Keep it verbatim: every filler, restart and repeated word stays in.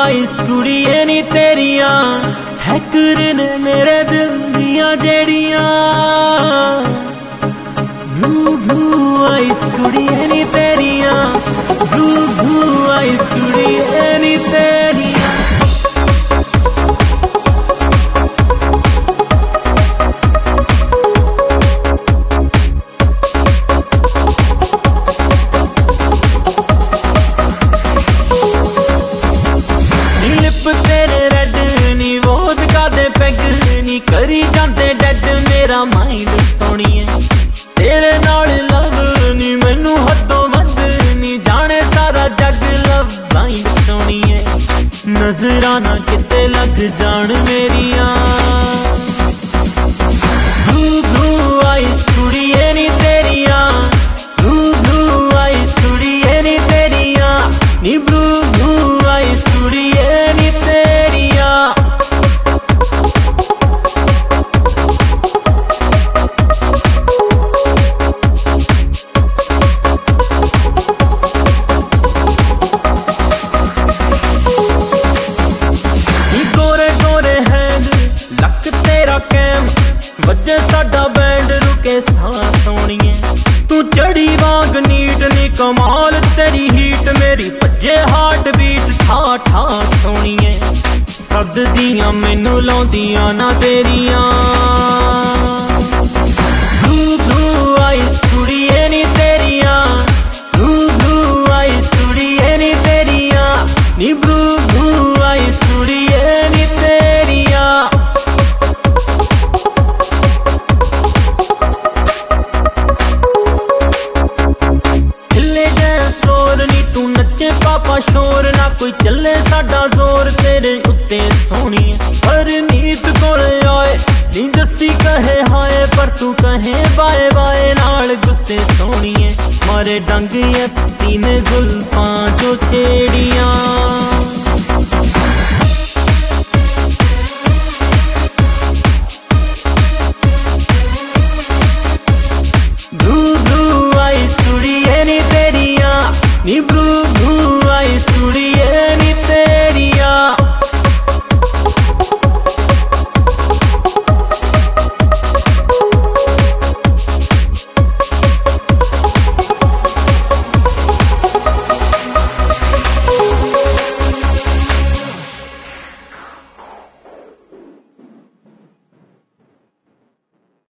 Ice कुड़िए नी तेरिया हैकर ने मेरे दिल दिया जेड़िया। ब्लू ब्लू आइस कुड़िए नी तेरिया, ब्लू ब्लू आइस कुड़िए नी तेरिया। तेरे रेड नी वोदका दे पैग नी करी जाते डेड मेरा माइंड सोनिए। तेरे नाल लव नी मैनू हदों वध नी जाने सारा जग लव ब्लाइंड सोनिए। नजरां ना किते लग जान मेरिया। ब्लू ब्लू आइस कुड़िए नी तेरिया, ब्लू ब्लू आइस कुड़िए नी तेरिया नी। ब्लू ब्लू आइस कुड़िए नी तेरिया। गोरे गोरे हैंड लक तेरा कैम वजे साडा बैंड रुके सांस सोनिए। तू चढ़ी वांग नीट नी कमाल तेरी हीट मेरी भजे हार्ट बीट ठा ठा सोनिए। सद दियां मैनू लाउंदियां ना तेरिया। ब्लू ब्लू आइस कुड़िए नी तेरिया, ब्लू ब्लू आइस कुड़िए नी तेरिया नी। ब्लू ब्लू आइस कुड़िए नी तेरिया। पापा शोर ना कोई चले साडा जोर तेरे उत्ते सोनी। पर नीत कोल आए नी दसी कहे हाय पर तू कहे बाए बाए नाल गुस्से सोनिए। मारे डंग सीने जुल्फां जो छेड़ियां।